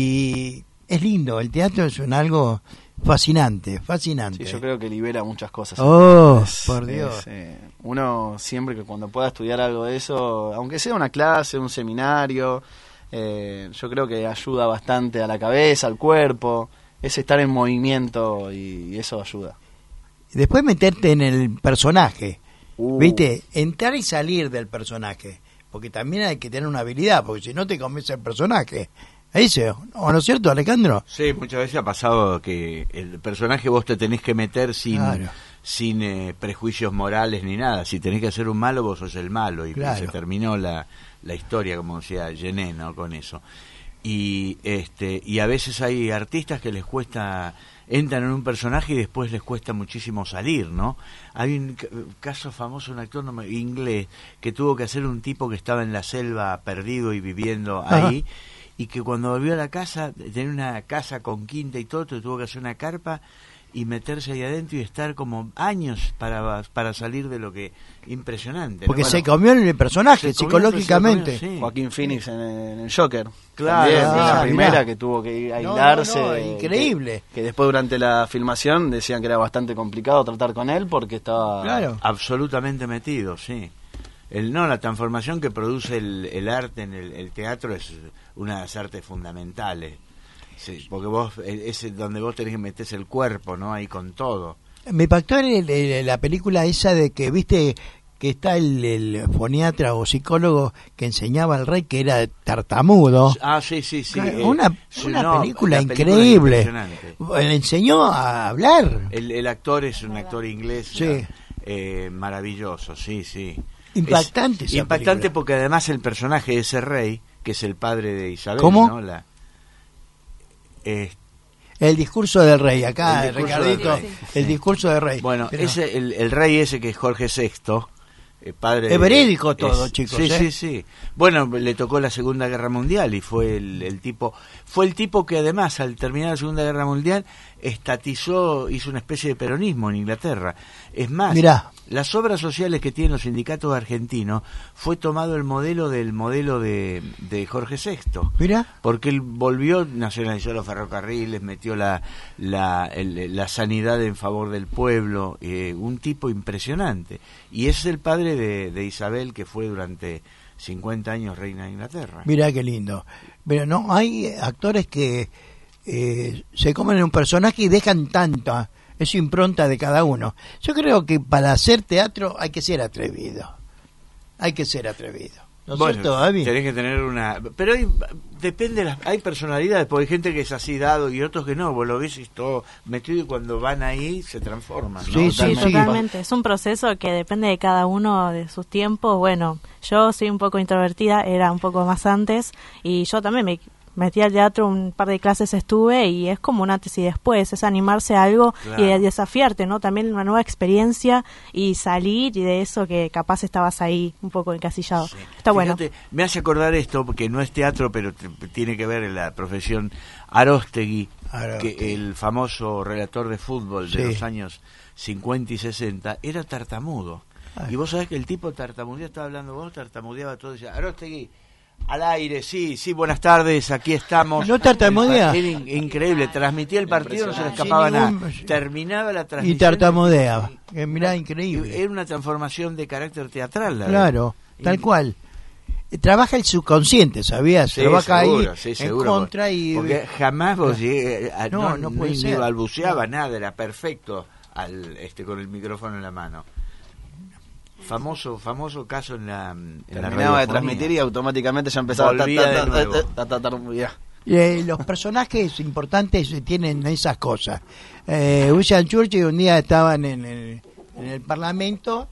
y es lindo, el teatro es un algo fascinante, fascinante. Sí, yo creo que libera muchas cosas. Oh, Es- por Dios. es, eh, uno siempre que cuando pueda estudiar algo de eso, aunque sea una clase, un seminario, eh, yo creo que ayuda bastante a la cabeza, al cuerpo. es estar en movimiento y, y eso ayuda. Después meterte en el personaje, Uh. ¿viste? Entrar y salir del personaje, porque también hay que tener una habilidad, porque si no te convence el personaje. ¿Eso? ¿O no es cierto, Alejandro? Sí, muchas veces ha pasado que el personaje vos te tenés que meter sin, Claro. sin eh, prejuicios morales ni nada. Si tenés que hacer un malo, vos sos el malo. Y Claro. se terminó la, la historia, como decía Gené, ¿no? Con eso. Y, este, y a veces hay artistas que les cuesta, entran en un personaje y después les cuesta muchísimo salir, ¿no? Hay un ca- caso famoso, un actor no me- inglés, que tuvo que hacer un tipo que estaba en la selva perdido y viviendo Ajá. ahí, y que cuando volvió a la casa, tenía una casa con quinta y todo, tuvo que hacer una carpa y meterse ahí adentro y estar como años para, para salir de lo que... Impresionante, ¿no? Porque Bueno, se comió en el personaje, se comió, psicológicamente. se comió, sí. Joaquín Phoenix en, en el Joker. Claro, También, ah, la primera mirá. que tuvo que ir a No, aislarse. no, no, increíble. Que, que después durante la filmación decían que era bastante complicado tratar con él porque estaba... Claro. Absolutamente metido, sí. El no, la transformación que produce el, el arte en el, el teatro es una de las artes fundamentales. Sí, porque vos, es donde vos tenés que meterse el cuerpo, ¿no? Ahí con todo. Me impactó el- el- la película esa de que, viste, que está el, el foniatra o psicólogo que enseñaba al rey que era tartamudo. Ah, sí, sí, sí. eh, una sí, una no, película la película es increíble. impresionante. Le enseñó a hablar. El, el actor es un actor inglés Sí. eh, maravilloso, sí, sí. Impactante Es esa impactante película. porque además el personaje de ese rey, que es el padre de Isabel, ¿Cómo? ¿no? La, eh, El discurso del rey, acá, El discurso Ricardito, del rey, el sí. discurso del rey. bueno, Pero ese, el, el rey ese que es Jorge sexto, eh, padre Es de- verídico todo, es- chicos, Sí, ¿eh? sí, sí. Bueno, le tocó la Segunda Guerra Mundial y fue el, el tipo, fue el tipo que además al terminar la Segunda Guerra Mundial estatizó, hizo una especie de peronismo en Inglaterra. Es más, Mirá. las obras sociales que tienen los sindicatos argentinos fue tomado el modelo del modelo de, de Jorge sexto. Mira, Porque él volvió, nacionalizó los ferrocarriles, metió la, la, el- la sanidad en favor del pueblo, eh, un tipo impresionante. Y ese es el padre de, de Isabel, que fue durante cincuenta años reina de Inglaterra. mira qué lindo. Pero no, hay actores que eh, se comen en un personaje y dejan tanta, es impronta de cada uno. Yo creo que para hacer teatro hay que ser atrevido. Hay que ser atrevido. ¿No es Bueno, cierto, David? tenés que tener una... Pero hay, depende, de las, hay personalidades, porque hay gente que es así dado y otros que no. Vos lo ves y es todo metido y cuando van ahí se transforman, ¿no? Sí, Sí, sí, sí. totalmente. Es un proceso que depende de cada uno de sus tiempos. Bueno, yo soy un poco introvertida, era un poco más antes, y yo también me metí al teatro, un par de clases estuve, y es como un antes y después, es animarse a algo Claro. y desafiarte, ¿no? También una nueva experiencia y salir y de eso que capaz estabas ahí un poco encasillado. Sí. Está bueno. Fíjate, me hace acordar esto, porque no es teatro, pero t- tiene que ver en la profesión Aróstegui, Aróstegui. que el famoso relator de fútbol de Sí. los años cincuenta y sesenta era tartamudo. Ay. Y vos sabés que el tipo tartamudeaba, estaba hablando vos, tartamudeaba todo, decía, Aróstegui, al aire, sí, sí, buenas tardes, aquí estamos. ¿No tartamudea? Era in- increíble, transmitía el partido, no se le Sin escapaba ningún- nada. Terminaba la Y transmisión. tartamudea. Eh, mirá, Y increíble. Era una transformación de carácter teatral, la de- Claro, tal Y- cual. Eh, Trabaja el subconsciente, ¿sabías? Sí, Trabaja seguro, ahí sí, en seguro, contra y... porque jamás vos llegué a- No, no, no ni- puede ni ser. balbuceaba No. nada, era perfecto al este con el micrófono en la mano. Famoso famoso caso en la en la Terminaba de radiofonía. transmitir y automáticamente ya empezaba Volvía ta, de ta, ta, nuevo. ta, ta, ta, ta, ta, Eh, los personajes importantes eh, tienen esas cosas. Eh, Winston Churchill un día estaban en el, en el Parlamento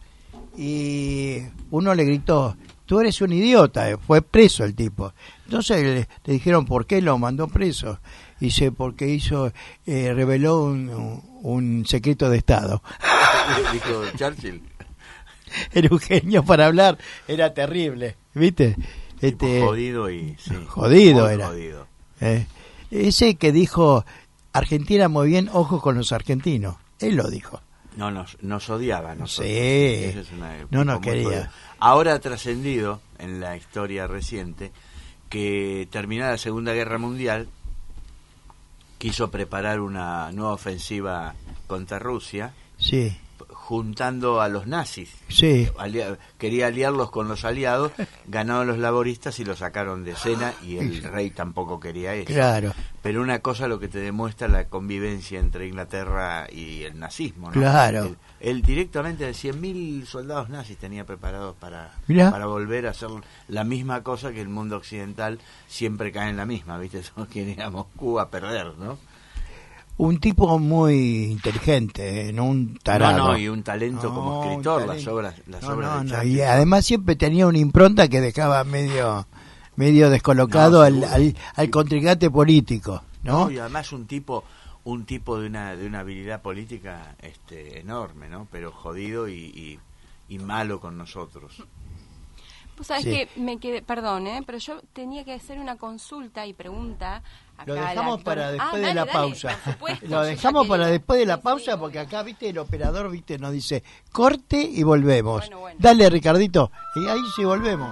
y uno le gritó, tú eres un idiota, eh, fue preso el tipo. Entonces le, le dijeron, ¿por qué lo mandó preso? Dice, porque hizo, eh, reveló un, un secreto de Estado. Dijo Churchill. Era un genio para hablar, era terrible, ¿viste? Tipo Este, jodido y sí, jodido muy era. jodido. Eh, ese que dijo Argentina muy bien, ojo con los argentinos. Él lo dijo. No nos nos odiaba a nosotros. Sí. Ese es una- No nos tipo muy quería. jodido. Ahora ha trascendido en la historia reciente que terminada la Segunda Guerra Mundial quiso preparar una nueva ofensiva contra Rusia Sí. juntando a los nazis. Sí. Alia- quería aliarlos con los aliados, ganaron los laboristas y lo sacaron de escena, y el rey tampoco quería eso. Claro, Pero una cosa lo que te demuestra la convivencia entre Inglaterra y el nazismo, ¿no? Claro. Él, él directamente cien mil soldados nazis tenía preparados para, Mirá. para volver a hacer la misma cosa que el mundo occidental siempre cae en la misma, ¿viste? Somos quienes ir a Moscú a perder, ¿no? un tipo muy inteligente, ¿eh? No un tarado. No, no, y un talento No, como un escritor, las talento. obras, las No, obras no, de no, Churchill. y además siempre tenía una impronta que dejaba medio medio descolocado No, al, seguro. al, al contrincante político, ¿no? No, y además un tipo un tipo de una de una habilidad política este enorme, ¿no? Pero jodido y, y, y malo con nosotros. Pues sabes Sí. que me quedé, perdón, ¿eh? Pero yo tenía que hacer una consulta y pregunta. Acá Lo al dejamos actor. para después Ah, de dale, la dale, pausa. por supuesto, Lo yo ya dejamos para quería. después de la Sí, pausa sí. porque acá, viste, el operador, viste, nos dice corte y volvemos. Bueno, bueno. Dale, Ricardito. Y ahí sí volvemos.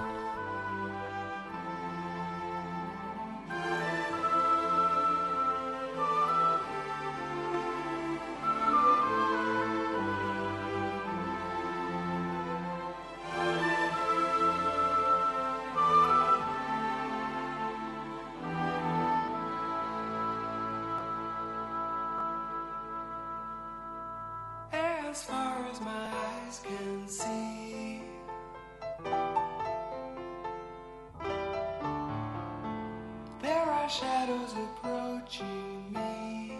As far as my eyes can see, there are shadows approaching me.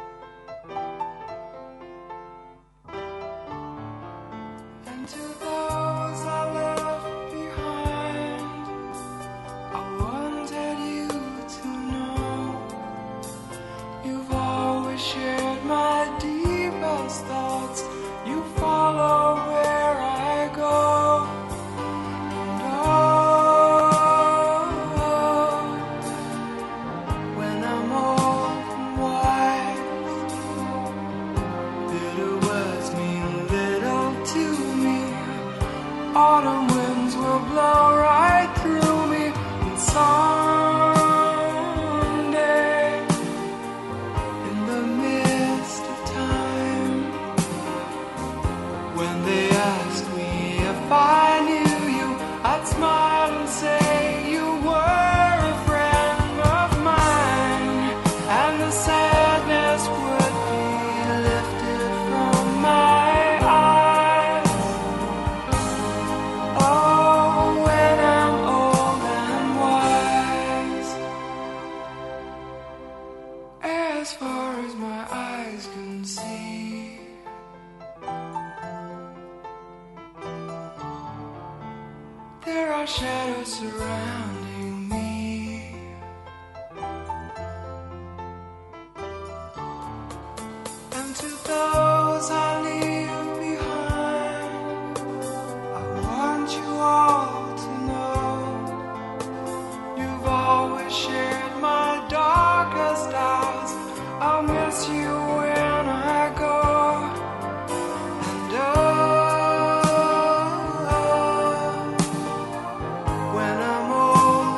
And to those I left behind, I wanted you to know you've always shared my deepest thoughts. You follow where I go. And oh, when I'm old and wise, bitter words mean little to me. Autumn winds will blow right through me. And someday, in the mist of time, when they ask me if I knew you, I'd smile and say you were a friend of mine, and the sadness would be lifted from my eyes. Oh, when I'm old and wise, as far as my eyes can see, there are shadows surrounding me. And to those I leave behind, I want you all to know you've always shared my darkest hours. I'll miss you when I go. And oh, when I'm old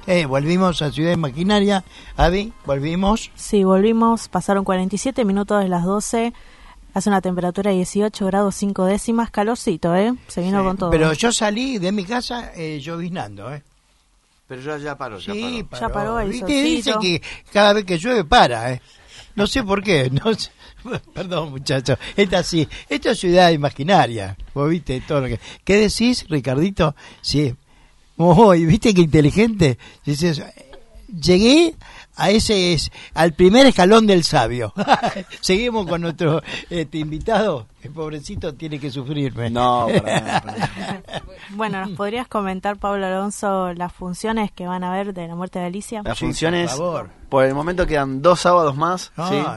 Eh, volvimos a Ciudad Imaginaria. Avi, volvimos. Sí, volvimos, pasaron cuarenta y siete minutos de las doce, hace una temperatura de dieciocho grados cinco décimas, calorcito, ¿eh? Se vino Sí, con todo. Pero yo salí de mi casa eh, lloviznando, ¿eh? Pero ya, ya paró, ya Sí, paró. Ya paró el Viste, dice solcito. que cada vez que llueve para, ¿eh? No sé por qué, no sé. Perdón, muchachos. Esta sí, esta es Ciudad Imaginaria. Vos viste todo lo que... ¿Qué decís, Ricardito? Sí. Oh, ¿y viste qué inteligente? Dices, llegué a ese es al primer escalón del sabio. Seguimos con nuestro este invitado. El pobrecito tiene que sufrirme. No, para nada, para nada. Bueno, ¿nos podrías comentar, Pablo Alonso, las funciones que van a ver de la muerte de Alicia? Las Sí, funciones, por favor. por el momento quedan dos sábados más. ¿sí? Ay,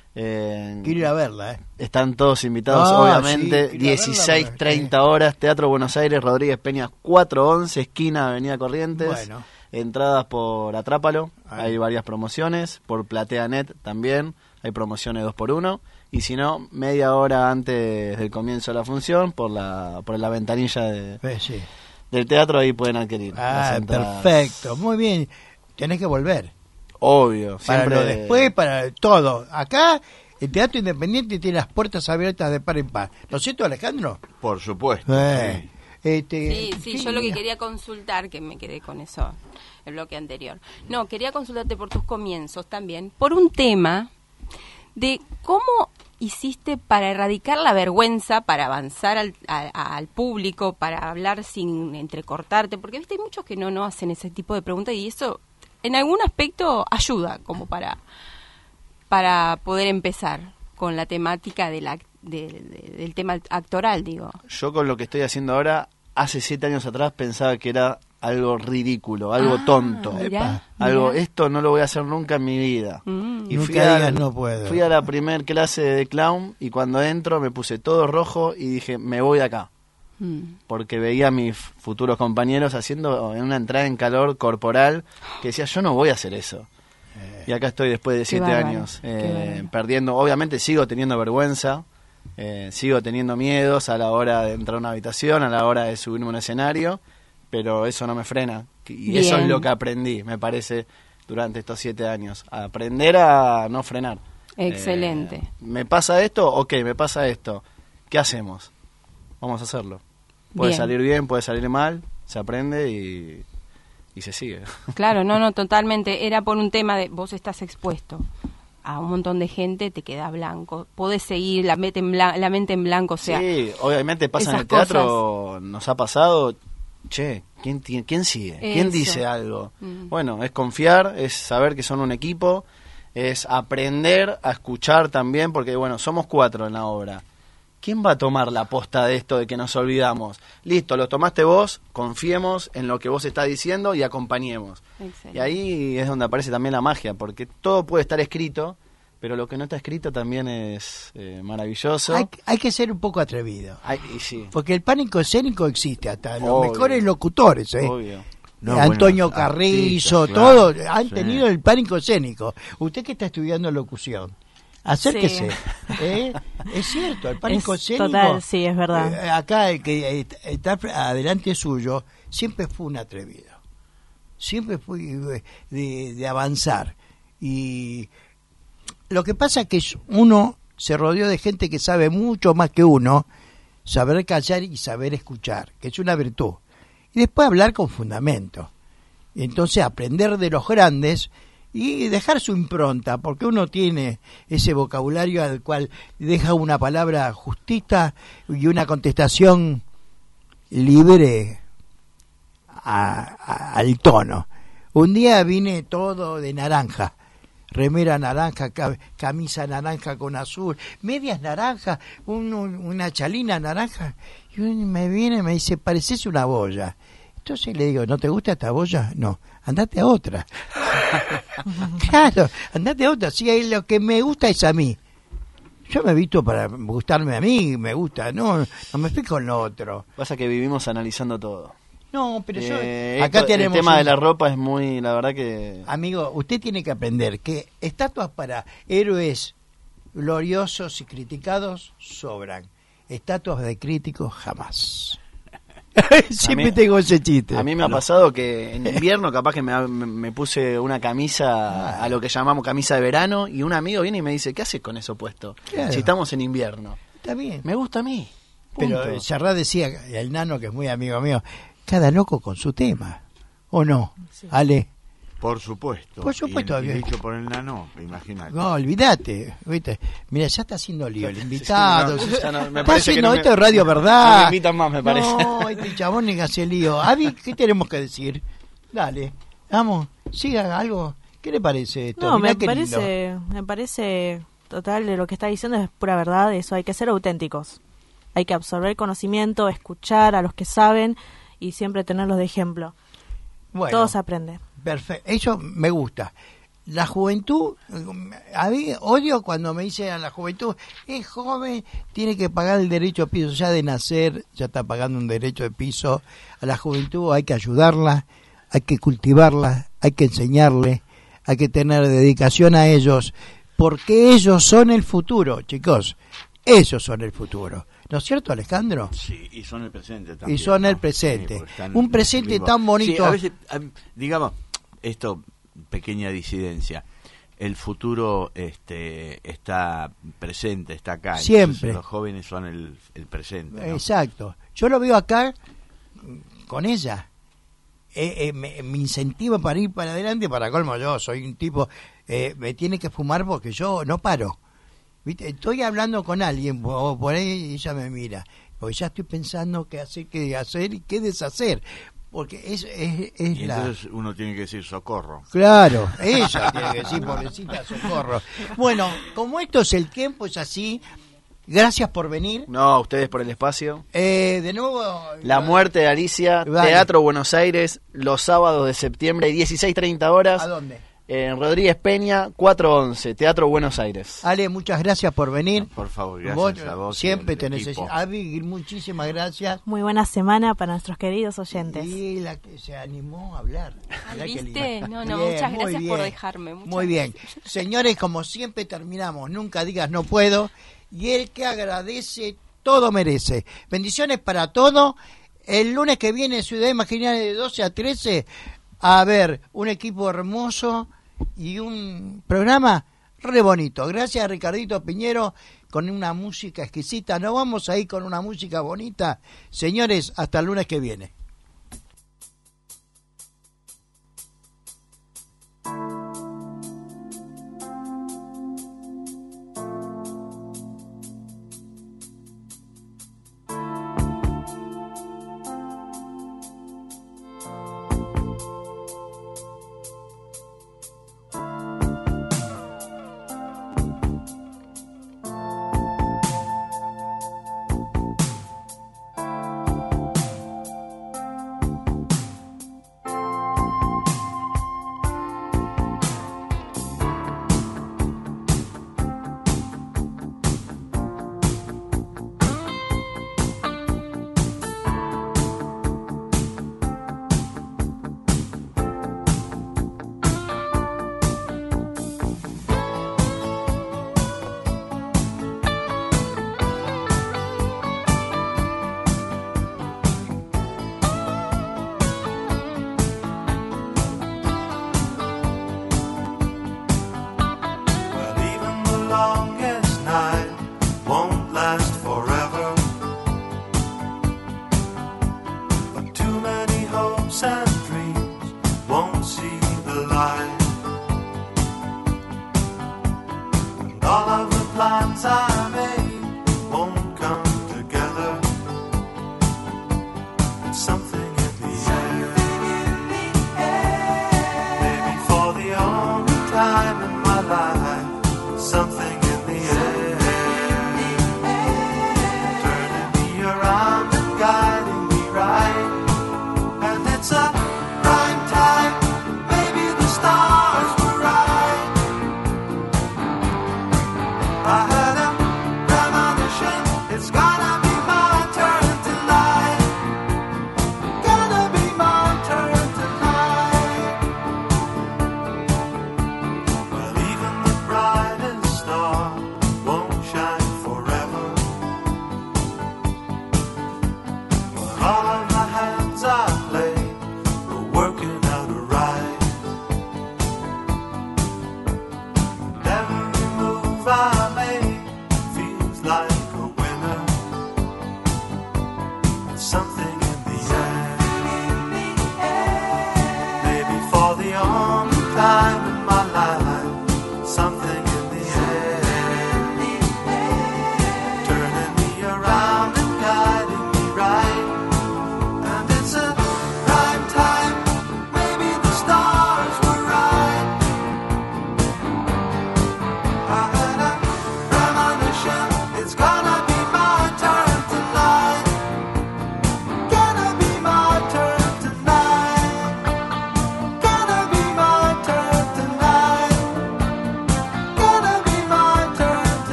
Eh, quiero ir a verla, ¿eh? Están todos invitados, Ah, obviamente. sí, quiero verla, dieciséis porque- treinta horas, Teatro Buenos Aires, Rodríguez Peña cuatrocientos once, esquina Avenida Corrientes. Bueno. Entradas por Atrápalo, Ahí. hay varias promociones. Por PlateaNet también, hay promociones dos por uno. Y si no, media hora antes del comienzo de la función, por la por la ventanilla de, Eh, sí. del teatro, ahí pueden adquirir. Ah, las entradas. perfecto. Muy bien. Tenés que volver. Obvio, Para siempre lo después, para todo. Acá, el Teatro Independiente tiene las puertas abiertas de par en par. ¿No es cierto, Alejandro? Por supuesto. Eh, sí. este, Sí, sí, yo lo que quería consultar, que me quedé con eso el bloque anterior. No, quería consultarte por tus comienzos también, por un tema de cómo hiciste para erradicar la vergüenza, para avanzar al, a- al público, para hablar sin entrecortarte, porque viste, hay muchos que no, no hacen ese tipo de preguntas y eso en algún aspecto ayuda como para, para poder empezar con la temática de la, de- de- del tema actoral, digo. Yo con lo que estoy haciendo ahora, hace siete años atrás pensaba que era algo ridículo, algo Ah, tonto. mirá, Algo, mirá. esto no lo voy a hacer nunca en mi vida. Mm. Y Nunca fui a, digas no puedo. fui a la primer clase de clown y cuando entro me puse todo rojo y dije, me voy de acá. Mm. Porque veía a mis futuros compañeros haciendo una entrada en calor corporal que decía, yo no voy a hacer eso. Y acá estoy después de Qué siete bárbaro, años, qué eh, bárbaro. perdiendo, obviamente sigo teniendo vergüenza, eh, sigo teniendo miedos a la hora de entrar a una habitación, a la hora de subirme a un escenario, pero eso no me frena. Y eso es Bien. lo que aprendí, me parece, durante estos siete años. A aprender a no frenar. Excelente. Eh, ¿Me pasa esto? Ok, me pasa esto. ¿Qué hacemos? Vamos a hacerlo. Puede Bien. salir bien, puede salir mal, se aprende y, y se sigue. Claro, no, no, totalmente. Era por un tema de vos estás expuesto a un montón de gente, te queda blanco. Podés seguir la mente en, blan- la mente en blanco, o sea. Sí, obviamente pasa en esas el teatro, nos ha pasado, che, ¿quién, ti- quién sigue? ¿Quién Eso. dice algo? Mm. Bueno, es confiar, es saber que son un equipo, es aprender a escuchar también, porque bueno, somos cuatro en la obra. ¿Quién va a tomar la posta de esto de que nos olvidamos? Listo, lo tomaste vos, confiemos en lo que vos estás diciendo y acompañemos. Excelente. Y ahí es donde aparece también la magia, porque todo puede estar escrito, pero lo que no está escrito también es eh, maravilloso. hay, hay que ser un poco atrevido. Ay, y sí, Porque el pánico escénico existe, hasta los Obvio. mejores locutores, ¿eh? obvio. No, Antonio bueno, Carrizo, artistas, claro, todos han sí. tenido el pánico escénico. Usted que está estudiando locución, acérquese. Sí. ¿eh? Es cierto, el pánico Es escénico. total, sí, es verdad. eh, acá el que eh, está adelante suyo siempre fue un atrevido. Siempre fue eh, de, de avanzar. Y lo que pasa es que uno se rodeó de gente que sabe mucho más que uno, saber callar y saber escuchar, que es una virtud. Y después hablar con fundamento. Y entonces aprender de los grandes y dejar su impronta, porque uno tiene ese vocabulario al cual deja una palabra justita y una contestación libre a- a- al tono. Un día vine todo de naranja, remera naranja, ca- camisa naranja con azul, medias naranjas, un- un- una chalina naranja, y un- me viene y me dice, pareces una boya. Entonces le digo, ¿no te gusta esta boya? No, andate a otra. Claro, andate a otra. Sí, ahí lo que me gusta es a mí. Yo me he visto para gustarme a mí, me gusta, no, no me fijo en lo otro. Pasa que vivimos analizando todo. No, pero yo, Eh, acá esto- tenemos el tema un- de la ropa es muy, la verdad que... Amigo, usted tiene que aprender que estatuas para héroes gloriosos y criticados sobran. Estatuas de críticos jamás. Siempre mí- tengo ese chiste. A mí me ha pasado que en invierno capaz que me, ha- me- me puse una camisa, a lo que llamamos camisa de verano, y un amigo viene y me dice, ¿qué haces con eso puesto? Claro. Si estamos en invierno. Está bien. Me gusta a mí. Pero punto. Serrat decía, el nano que es muy amigo mío, cada loco con su tema. ¿O no? Sí. Ale. Por supuesto. Por supuesto, Y, y que- dicho por el nano, imagínate. No, olvídate. ¿Viste? Mira, ya está haciendo lío el invitado. Sí, no, ya no, me está parece que haciendo no me- esto de Radio no Verdad. me invitan más, me parece. No, este chabón ni que hace lío. Avi, ¿qué tenemos que decir? Dale, vamos, siga algo. ¿Qué le parece esto? No, Mirá me qué lindo. parece, me parece total de lo que está diciendo es pura verdad. Eso, hay que ser auténticos. Hay que absorber conocimiento, escuchar a los que saben y siempre tenerlos de ejemplo. Bueno, Todos aprenden. perfecto. Eso me gusta. La juventud, a mí odio cuando me dicen a la juventud, es joven, tiene que pagar el derecho de piso, ya de nacer, ya está pagando un derecho de piso. A la juventud hay que ayudarla, hay que cultivarla, hay que enseñarle, hay que tener dedicación a ellos, porque ellos son el futuro, chicos, ellos son el futuro. ¿No es cierto, Alejandro? Sí, y son el presente también. Y son ¿no? el presente. porque están Un presente vivos. tan bonito. Sí, a veces, a- digamos, esto, pequeña disidencia. El futuro este, está presente, está acá. Entonces, Siempre. los jóvenes son el, el presente. ¿no? Exacto. Yo lo veo acá con ella. Eh, eh, me, me incentiva para ir para adelante. Para colmo, yo soy un tipo, eh, me tiene que fumar porque yo no paro. ¿Viste? Estoy hablando con alguien o por ahí y ella me mira, porque ya estoy pensando qué hacer, qué hacer y qué deshacer, porque es, es, es Y la... entonces uno tiene que decir socorro. Claro, ella tiene que decir, pobrecita, socorro. Bueno, como esto es el tiempo, es así, gracias por venir. No, a ustedes por el espacio. Eh, de nuevo... La muerte de Alicia, Vale. Teatro Buenos Aires, los sábados de septiembre, dieciséis treinta horas, ¿A dónde? en Rodríguez Peña, cuatrocientos once, Teatro Buenos Aires. Ale, muchas gracias por venir. No, por favor, gracias Vos, a vos. y siempre al te equipo. necesito. Avi, muchísimas gracias. Muy buena semana para nuestros queridos oyentes. Y la que se animó a hablar. Mirá qué ¿Viste? lindo. No, no, Bien, muchas muy gracias por bien. dejarme. Muchas Muy bien. gracias. Señores, como siempre terminamos. Nunca digas no puedo. Y el que agradece, todo merece. Bendiciones para todos. El lunes que viene, Ciudad Imaginaria de doce a trece. A ver, un equipo hermoso y un programa re bonito. Gracias a Ricardito Piñero con una música exquisita. Nos vamos a ir con una música bonita. Señores, hasta el lunes que viene. Well, even the longest night won't last forever. But too many hopes and dreams won't see the light. And all of the plans I made won't come together. It's something in the air. Maybe for the only time in my life, something in the air, turning me around and guiding me right. And it's a prime time, maybe the stars were right. I had a fire.